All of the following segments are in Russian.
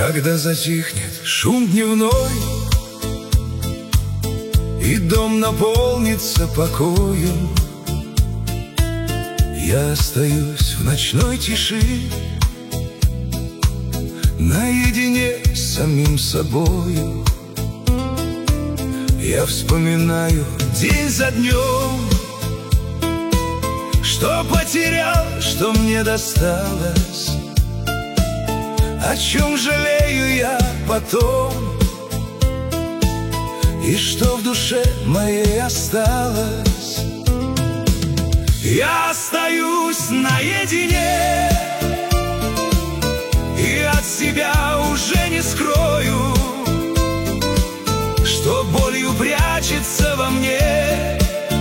Когда затихнет шум дневной и дом наполнится покоем, я остаюсь в ночной тиши, наедине с самим собою. Я вспоминаю день за днем, что потерял, что мне досталось, о чем жалею я потом, и что в душе моей осталось. Я остаюсь наедине, и от себя уже не скрою, что болью прячется во мне,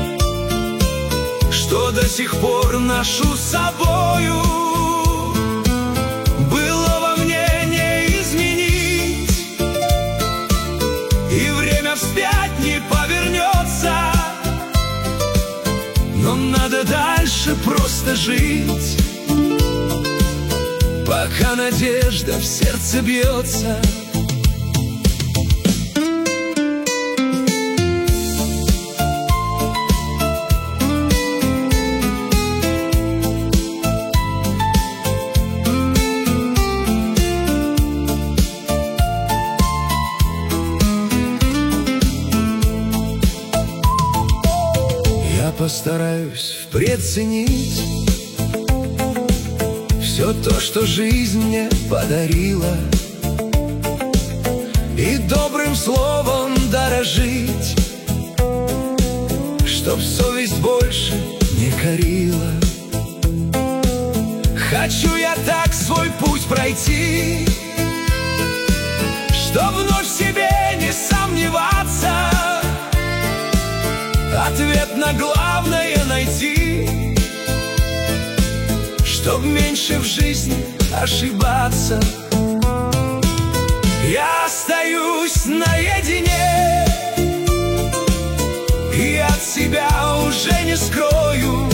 что до сих пор ношу с собою. Было во мне не изменить, и время вспять не повернется, но надо дальше просто жить, пока надежда в сердце бьется. Я постараюсь впредь ценить все то, что жизнь мне подарила, и добрым словом дорожить, чтоб совесть больше не корила. Хочу я так свой путь пройти, чтоб вновь в себе не сомневаться, ответ на главное найти, чтоб меньше в жизни ошибаться. Я остаюсь наедине, и от себя уже не скрою,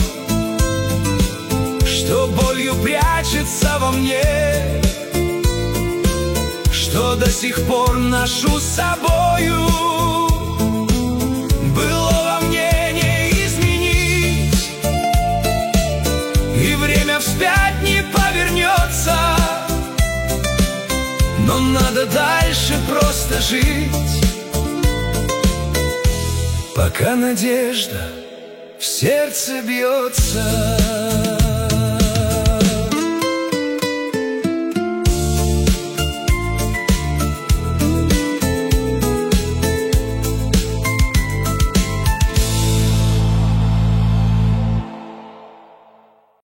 что болью прячется во мне, что до сих пор ношу с собою. Было во мне не изменить, и время вспять не повернется, но надо дальше просто жить, пока надежда в сердце бьется.